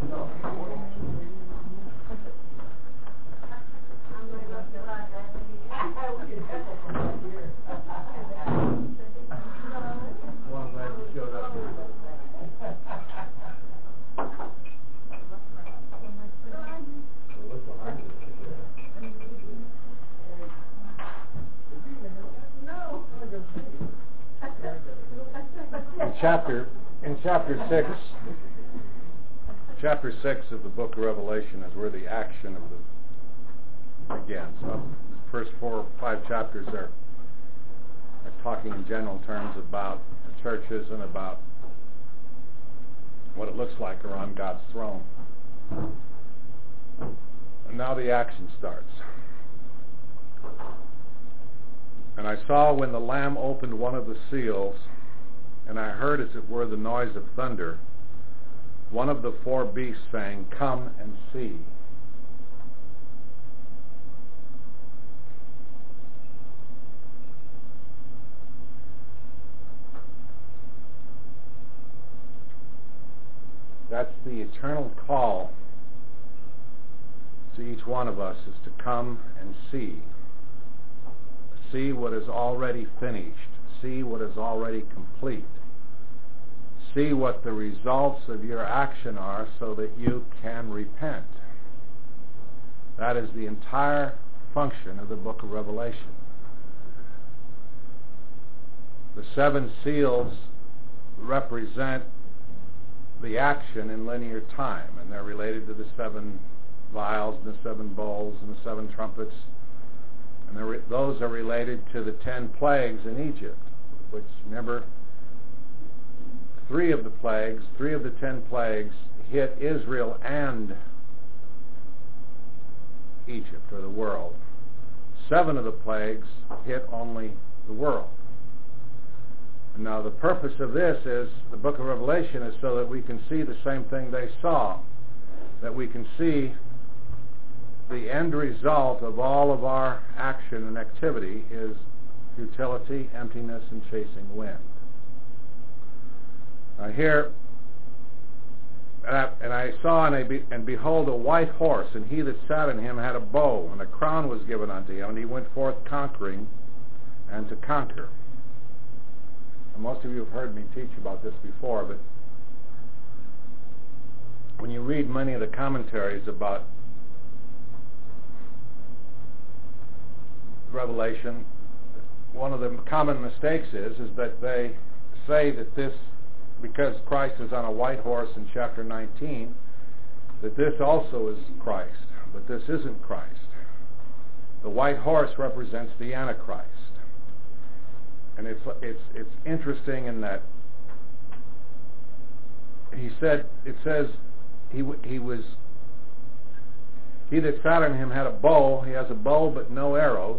Well, I'm glad you showed up here. In chapter 6 of the book of Revelation is where the action of the begins. The first 4 or 5 chapters are talking in general terms about the churches and about what it looks like around God's throne. And now the action starts. And I saw when the Lamb opened one of the seals, and I heard as it were the noise of thunder, one of the 4 beasts saying, "Come and see." That's the eternal call to each one of us, is to come and see. See what is already finished. See what is already complete. See what the results of your action are so that you can repent. That is the entire function of the book of Revelation. The 7 seals represent the action in linear time, and they're related to the 7 vials and the 7 bowls and the 7 trumpets, and those are related to the 10 plagues in Egypt, which, remember, 3 of the 10 plagues hit Israel and Egypt, or the world. 7 of the plagues hit only the world. And now the purpose of this is, the book of Revelation is so that we can see the same thing they saw, that we can see the end result of all of our action and activity is futility, emptiness, and chasing wind. Now here, and I saw, and behold, a white horse, and he that sat in him had a bow, and a crown was given unto him, and he went forth conquering and to conquer. And most of you have heard me teach about this before, but when you read many of the commentaries about Revelation, one of the common mistakes is that they say that this, because Christ is on a white horse in chapter 19, that this also is Christ, but this isn't Christ. The white horse represents the Antichrist. And it's interesting in that it says he that sat on him had a bow. He has a bow but no arrows.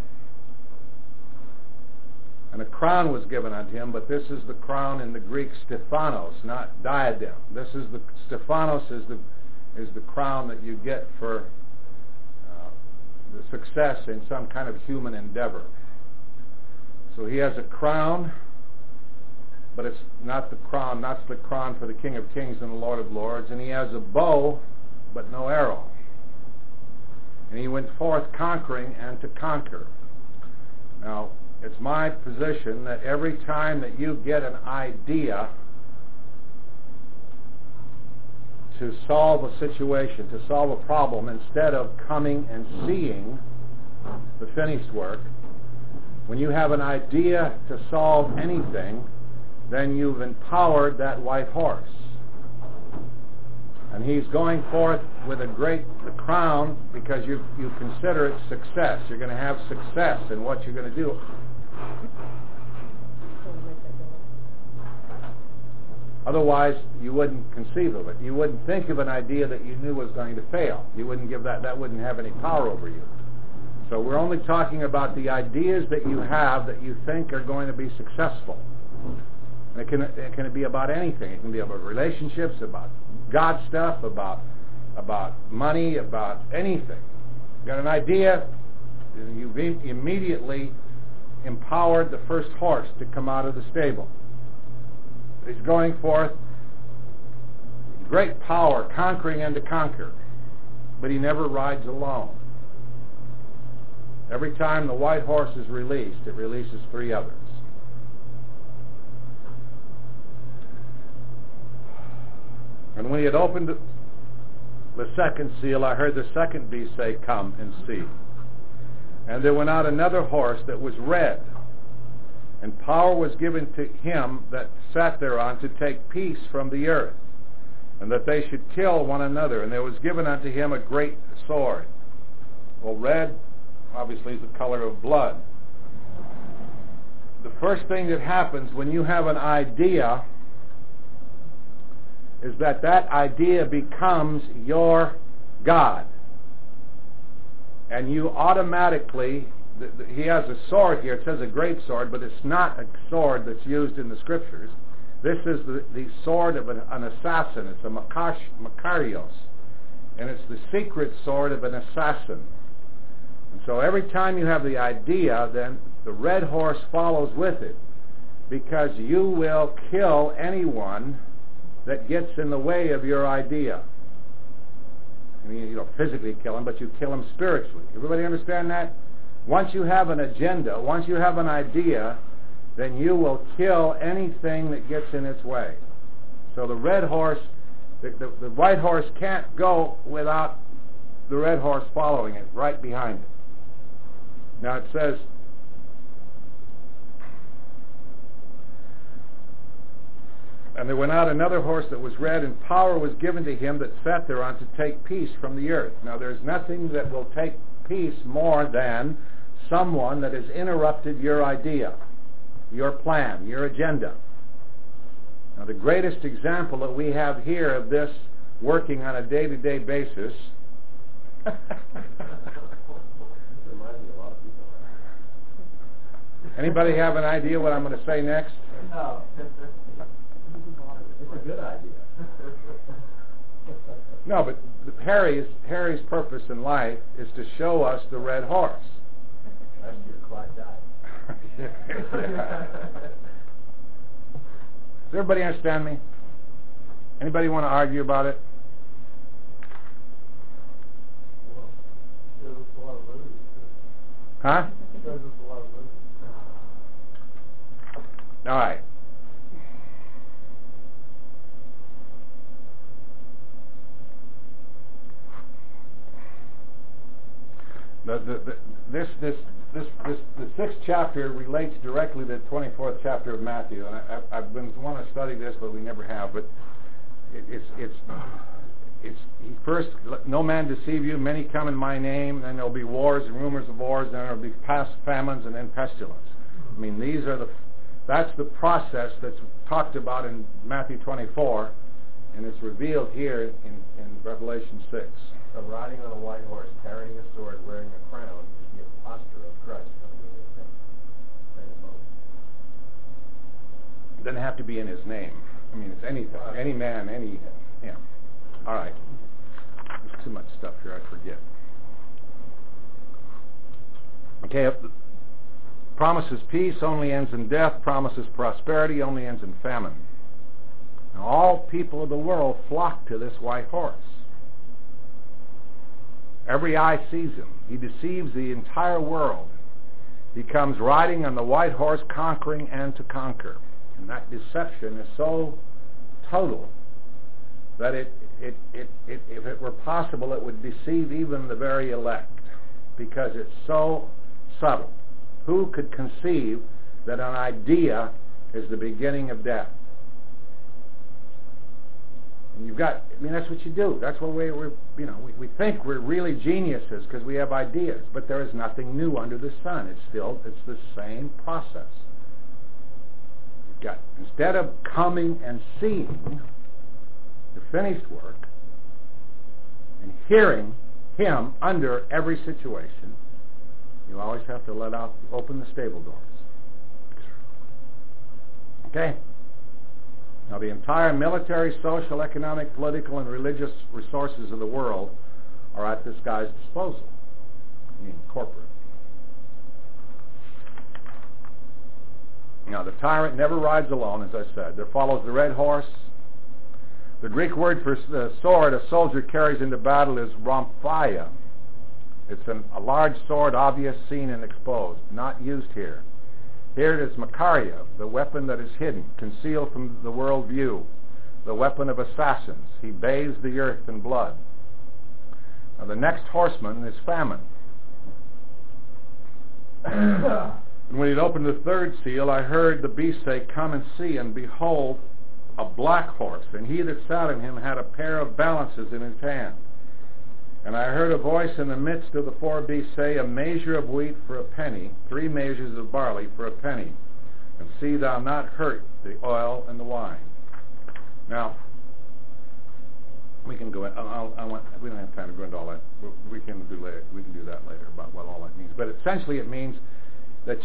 And a crown was given unto him, but this is the crown in the Greek Stephanos, not diadem. This is the Stephanos is the crown that you get for the success in some kind of human endeavor. So he has a crown, but it's not the crown for the King of Kings and the Lord of Lords. And he has a bow, but no arrow. And he went forth conquering and to conquer. Now, it's my position that every time that you get an idea to solve a situation, to solve a problem, instead of coming and seeing the finished work, when you have an idea to solve anything, then you've empowered that white horse. And he's going forth with the crown, because you consider it success. You're going to have success in what you're going to do. Otherwise, you wouldn't conceive of it. You wouldn't think of an idea that you knew was going to fail. You wouldn't give that wouldn't have any power over you. So we're only talking about the ideas that you have that you think are going to be successful. And it can be about anything. It can be about relationships, about God stuff, about money, about anything. You got an idea, you've immediately empowered the first horse to come out of the stable. He's going forth. great power, conquering and to conquer. But he never rides alone. Every time the white horse is released, it releases 3 others. And when he had opened the second seal, I heard the second beast say, "Come and see." And there went out another horse that was red, and power was given to him that sat thereon to take peace from the earth, and that they should kill one another. And there was given unto him a great sword. Well, red obviously is the color of blood. The first thing that happens when you have an idea is that idea becomes your God. And you automatically, he has a sword here, it says a great sword, but it's not a sword that's used in the scriptures. This is the sword of an assassin. It's a Makarios. And it's the secret sword of an assassin. And so every time you have the idea, then the red horse follows with it, because you will kill anyone that gets in the way of your idea. I mean, you don't physically kill them, but you kill them spiritually. Everybody understand that? Once you have an agenda, once you have an idea, then you will kill anything that gets in its way. So the red horse, the white horse can't go without the red horse following it, right behind it. Now it says, "And there went out another horse that was red, and power was given to him that sat thereon to take peace from the earth." Now there's nothing that will take peace more than someone that has interrupted your idea, your plan, your agenda. Now the greatest example that we have here of this working on a day-to-day basis anybody have an idea what I'm going to say next? No. It's a good idea. No, but Harry's purpose in life is to show us the red horse. Last year, Clyde died. Does everybody understand me? Anybody want to argue about it? Well, shows us a lot of movies. Huh? Shows us a lot of movies. All right. The 6th chapter relates directly to the 24th chapter of Matthew, and I've been wanting to study this, but we never have. But it's first, "No man deceive you. Many come in my name. Then there'll be wars and rumors of wars. Then there'll be past famines and then pestilence." I mean, that's the process that's talked about in Matthew 24, and it's revealed here in Revelation 6. So riding on a white horse, carrying a sword, wearing a crown is the impostor of Christ coming in his name. It doesn't have to be in his name. I mean, it's anything, any man, yeah. All right. There's too much stuff here, I forget. Okay, promises peace, only ends in death. Promises prosperity, only ends in famine. Now, all people of the world flock to this white horse. Every eye sees him. He deceives the entire world. He comes riding on the white horse, conquering and to conquer. And that deception is so total that if it were possible, it would deceive even the very elect, because it's so subtle. Who could conceive that an idea is the beginning of death? And that's what you do. That's what we think we're really geniuses because we have ideas, but there is nothing new under the sun. It's the same process. Instead of coming and seeing the finished work and hearing him under every situation, you always have to open the stable doors. Okay? Now, the entire military, social, economic, political, and religious resources of the world are at this guy's disposal. I mean, corporate. Now, the tyrant never rides alone, as I said. There follows the red horse. The Greek word for the sword a soldier carries into battle is rhomphaia. It's a large sword, obvious, seen, and exposed. Not used here. Here it is Makaria, the weapon that is hidden, concealed from the world view, the weapon of assassins. He bathes the earth in blood. Now the next horseman is famine. And when he'd opened the third seal, I heard the beast say, "Come and see," and behold, a black horse, and he that sat on him had a pair of balances in his hand. And I heard a voice in the midst of the four beasts say, "A measure of wheat for a penny, 3 measures of barley for a penny, and see thou not hurt the oil and the wine." Now, we can go. We don't have time to go into all that. We can do later. We can do that later about what all that means. But essentially, it means that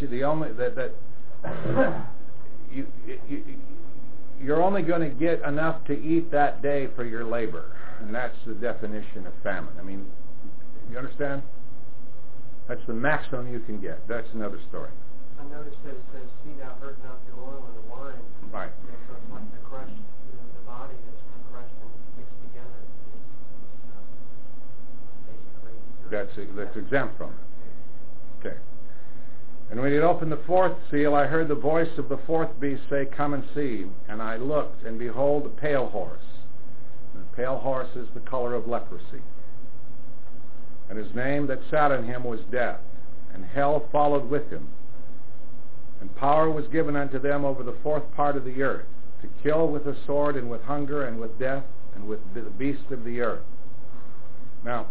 you're only going to get enough to eat that day for your labor. And that's the definition of famine. I mean, you understand? That's the maximum you can get. That's another story. I noticed that it says, "See thou hurt not the oil and the wine." Right. And so it's like the crushed, the body that's been crushed and mixed together. Basically. That's exempt from it. Okay. And when he had opened the fourth seal, I heard the voice of the fourth beast say, "Come and see." And I looked, and behold, a pale horse. The pale horse is the color of leprosy. And his name that sat on him was Death, and hell followed with him. And power was given unto them over the fourth part of the earth, to kill with the sword, and with hunger, and with death, and with the beasts of the earth. Now,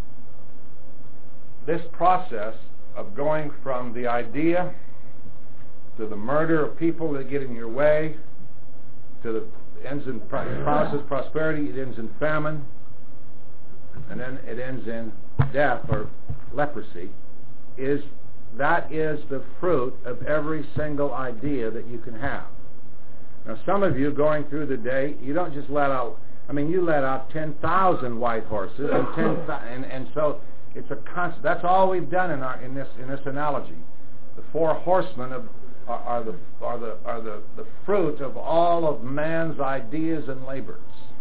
this process of going from the idea to the murder of people that get in your way, to the ends in promises prosperity, it ends in famine, and then it ends in death or leprosy, that is the fruit of every single idea that you can have. Now, some of you going through the day, you don't just let out, you let out 10,000 white horses, and so it's a constant. That's all we've done in this analogy. The four horsemen are the fruit of all of man's ideas and labors.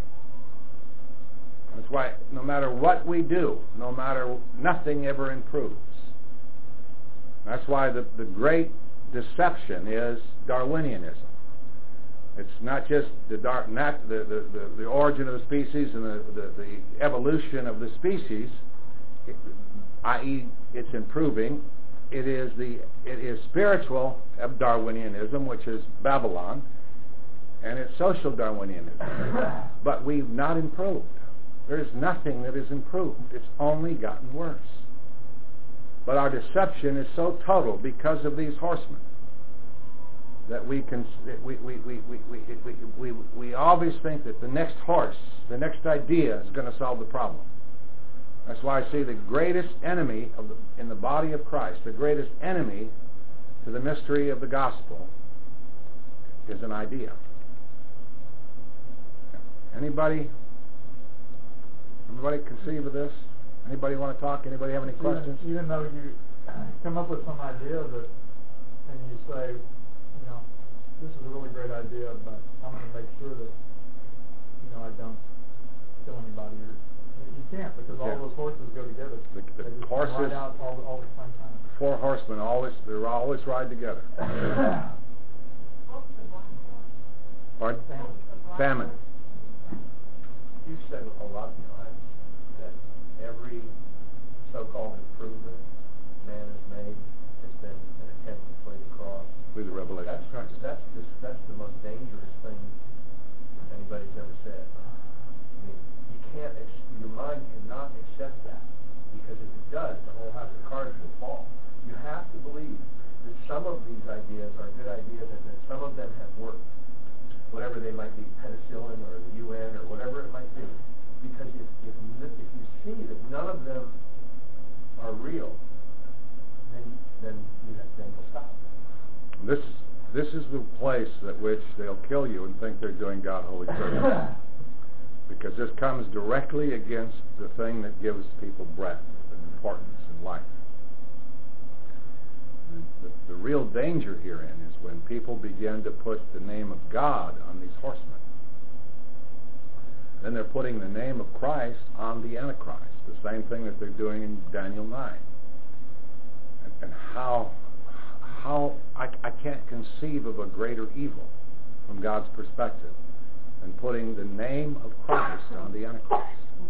That's why no matter what we do, nothing ever improves. That's why the great deception is Darwinianism. It's not just the origin of the species and the evolution of the species, i.e., it's improving. It is spiritual Darwinianism, which is Babylon, and it's social Darwinianism. But we've not improved. There's nothing that has improved. It's only gotten worse. But our deception is so total because of these horsemen that we always think that the next horse, the next idea, is going to solve the problem. That's why I say the greatest enemy in the body of Christ, the greatest enemy to the mystery of the gospel, is an idea. Anybody conceive of this? Anybody want to talk? Anybody have any questions? Even though you come up with some idea and you say, this is a really great idea, but I'm going to make sure that, I don't kill anybody. You can't, because all those horses go together. The horses ride out all the same time. 4 horsemen they always ride together. Pardon? Famine. You've said a lot of times that every so-called improvement man has made has been an attempt to play the cross. With the revelation. That's the most dangerous thing anybody's ever said. Your mind cannot accept that, because if it does, the whole house of cards will fall. You have to believe that some of these ideas are good ideas and that some of them have worked, whatever they might be, penicillin or the UN or whatever it might be. Because if you see that none of them are real, then you'll stop. This is the place at which they'll kill you and think they're doing God holy service. Because this comes directly against the thing that gives people breath and importance in life. The real danger herein is when people begin to put the name of God on these horsemen. then they're putting the name of Christ on the Antichrist. The same thing that they're doing in Daniel 9. And how I can't conceive of a greater evil from God's perspective than putting the name of Christ on the Antichrist.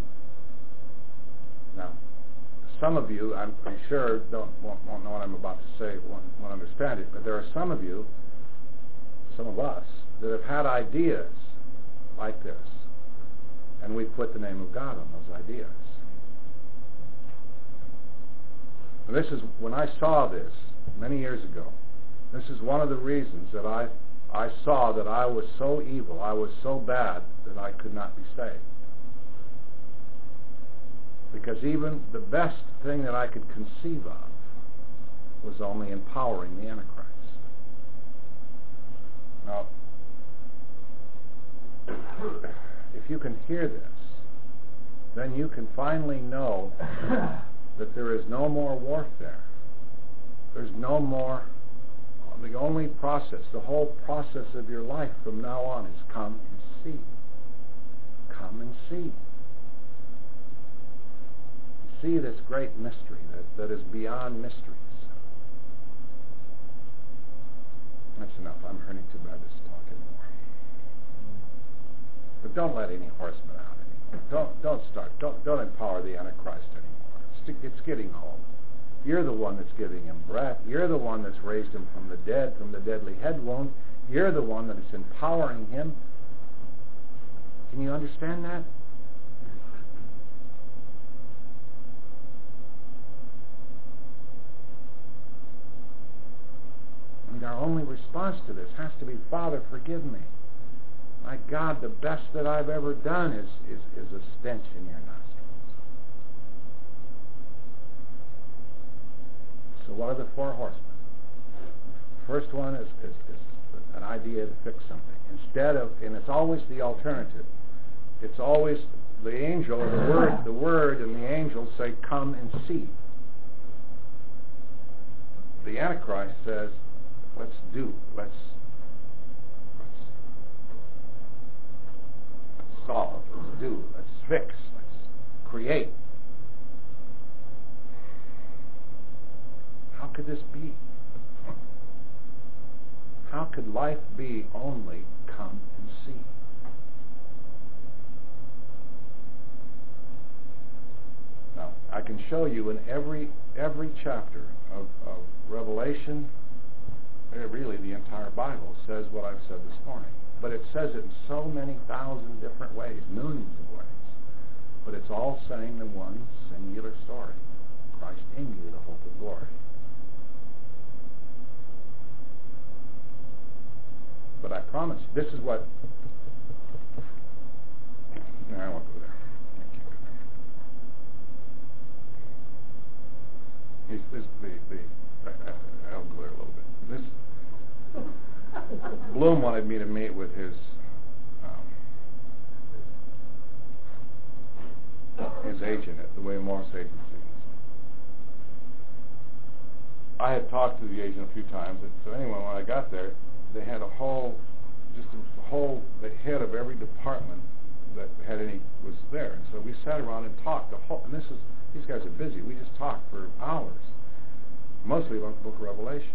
Now, some of you, I'm sure, won't know what I'm about to say, won't understand it, but there are some of you, some of us, that have had ideas like this, and we put the name of God on those ideas. And this is, when I saw this many years ago, this is one of the reasons that I saw that I was so evil, I was so bad, that I could not be saved. Because even the best thing that I could conceive of was only empowering the Antichrist. Now, if you can hear this, then you can finally know that there is no more warfare. There's no more. The only process, the whole process of your life from now on is come and see. Come and see. See this great mystery that is beyond mysteries. That's enough. I'm hurting too bad to talk anymore. But don't let any horsemen out anymore. Don't start. Don't empower the Antichrist anymore. It's getting old. You're the one that's giving him breath. You're the one that's raised him from the dead, from the deadly head wound. You're the one that is empowering him. Can you understand that? And our only response to this has to be, Father, forgive me. My God, the best that I've ever done is a stench in your nostrils. So what are the four horsemen? First one is an idea to fix something. Instead of, and it's always the alternative. It's always the angel, the word and the angel say, come and see. The Antichrist says, let's solve, let's do, let's fix, let's create. How could this be? How could life be only come and see? Now, I can show you in every chapter of Revelation, really the entire Bible says what I've said this morning. But it says it in so many thousand different ways, millions of ways. But it's all saying the one singular story. Christ in you, the hope of glory. But I promise, this is what... No, I won't go there. I can't go there. I'll go there a little bit. Bloom wanted me to meet with his agent at the William Morris Agency. I had talked to the agent a few times, and so anyway, when I got there, they had the head of every department that had any was there, and so we sat around and talked. These guys are busy. We just talked for hours, mostly about the Book of Revelation.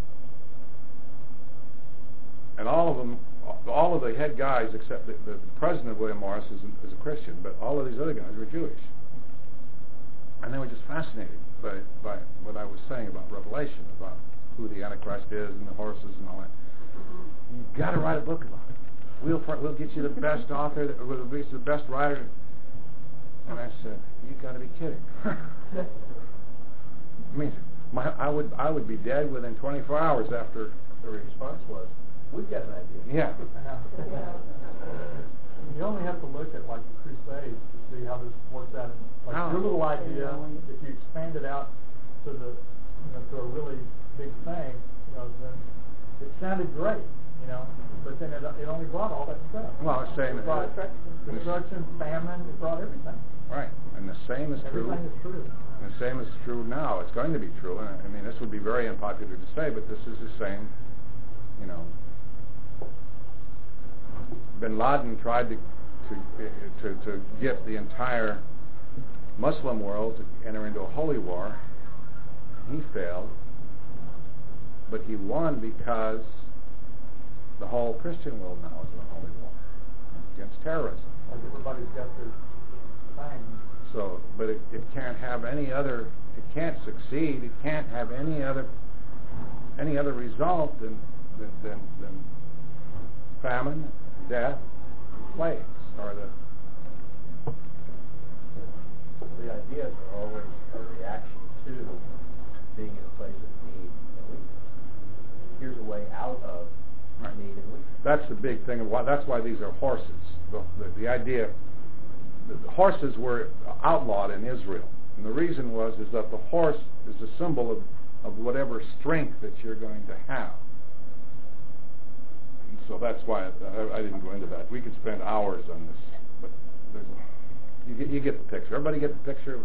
And all of the head guys, except the president of William Morris is a Christian, but all of these other guys were Jewish. And they were just fascinated by what I was saying about Revelation, about who the Antichrist is and the horses and all that. You've got to write a book about it. We'll get you the best author, we'll get you the best writer. And I said, you've got to be kidding. I mean, I would be dead within 24 hours after. The response was, we've got an idea. Yeah. You only have to look at like the Crusades to see how this works out. Like your little idea, if you expand it out to to a really big thing, then it sounded great, but then it only brought all that stuff. Well, it's saying it brought destruction, famine, it brought everything. Right, and the same is true. Everything is true. And the same is true now. It's going to be true. And I mean, this would be very unpopular to say, but this is the same. Bin Laden tried to to get the entire Muslim world to enter into a holy war. He failed, but he won because the whole Christian world now is in a holy war against terrorism. Everybody's got their thing. So, but it can't have any other. It can't succeed. It can't have any other result than famine, death, and plagues, or The ideas are always a reaction to being in a place of need and weakness. Here's a way out of need and weakness. That's the big thing. That's why these are horses. The idea, the horses were outlawed in Israel, and the reason is that the horse is a symbol of whatever strength that you're going to have. And so that's why I didn't go into that. We could spend hours on this, but you get the picture. Everybody get the picture?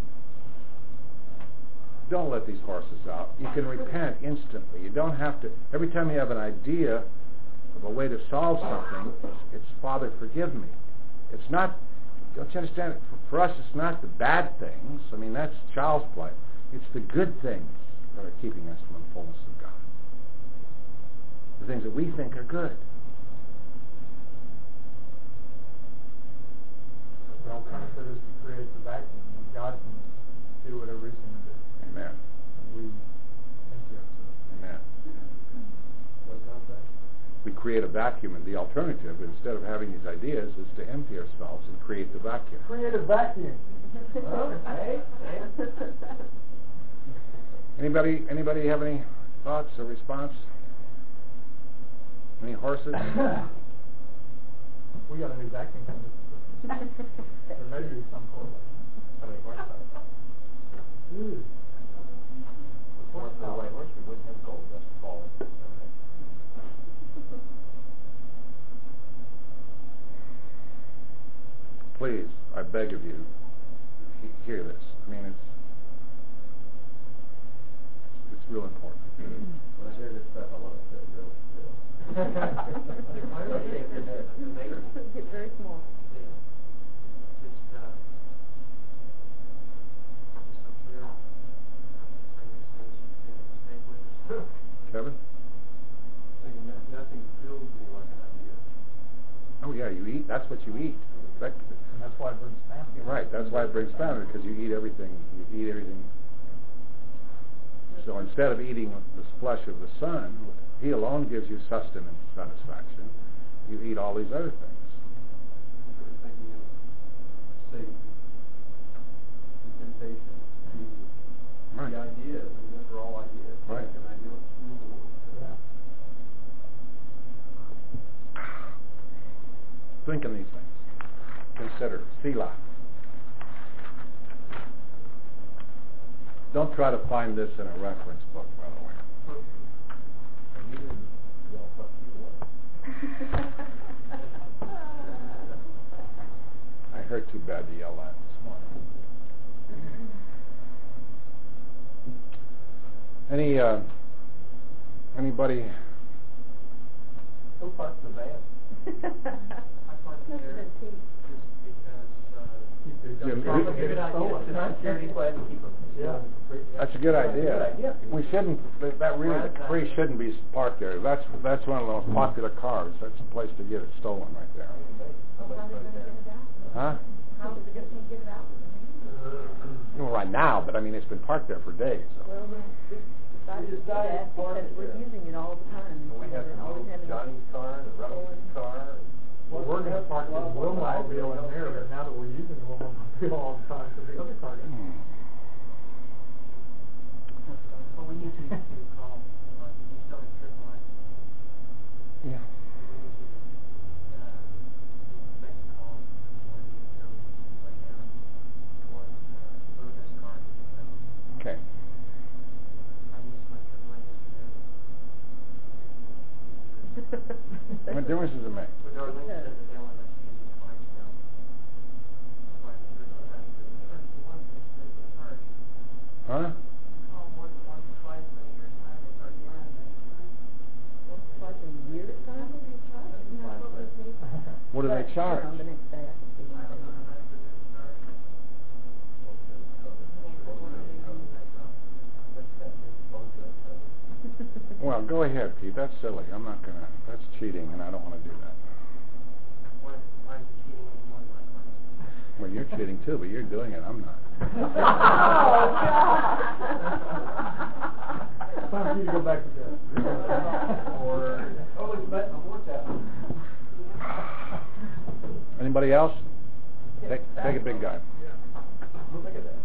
Don't let these horses out. You can repent instantly. You don't have to. Every time you have an idea of a way to solve something, it's Father, forgive me. It's not. Don't you understand? For us, it's not the bad things. I mean, that's child's play. It's the good things that are keeping us from the fullness of God. The things that we think are good. The alternative is to create the vacuum, and God can do whatever He's going to do. Amen. And we empty ourselves. Amen. What does that say? We create a vacuum, and the alternative, instead of having these ideas, is to empty ourselves and create the vacuum. Create a vacuum. Anybody have any thoughts or response? Any horses? We got a new vacuum coming. There may be some correlation. How many horses? Ooh. Horse for the white horse, we wouldn't have gold dust falling. Please, I beg of you, hear this. I mean, it's real important. When I hear this stuff, I want to sit real still. Get very small. Kevin? Nothing fills me like an idea. Oh yeah, you eat. That's what you eat. And that's why it brings family. Right. That's why it brings family, because you eat everything. You eat everything. So instead of eating the flesh of the Son, He alone gives you sustenance, satisfaction. You eat all these other things. I'm thinking of Satan, the temptation, Jesus, Right. the ideas, and those are all ideas. Right. And I don't rule the world. Yeah. Think on these things. Consider. Selah. Don't try to find this in a reference book, by the way. And you didn't yell fuck you once. I heard too bad to yell at this morning. Anybody? Who parked the van? I parked Must have there been Pete. just because Jim, It's a we- good idea. It's a security plan to keep them. Yeah. That's a good idea. We shouldn't. That really, the Capri shouldn't be parked there. That's one of the most popular cars. That's the place to get it stolen right there. How are they going to get it out? Huh? How is it going to get it out? Well, right now, but I mean, it's been parked there for days. Well, we decided to do that because we're using it all the time. And we have to We're always move having Johnny's car and Roland's car. Well, we're going to park the Wilmobile in there, but now that we're using the Wilmobile all the time, so the other car gets well, we need to call. You still have trip line. Yeah. We need to make a call before you go lay down for this car. Okay. I used my trip line yesterday. What difference does it make? But Darlene said that they'll let us use it twice now. Twice for the time. Once it's charged. Huh? Call once, twice in a year's time, they start charging. Once or twice a year time? What do they charge? The next day. Go ahead, Pete. That's silly. I'm not gonna. That's cheating, and I don't want to do that. Why is it cheating any more than my money? Well, you're cheating too, but you're doing it. I'm not. Oh, God. Time for you to go back to bed. Or it's met in a vortex. Anybody else? Take a big guy. Look at that.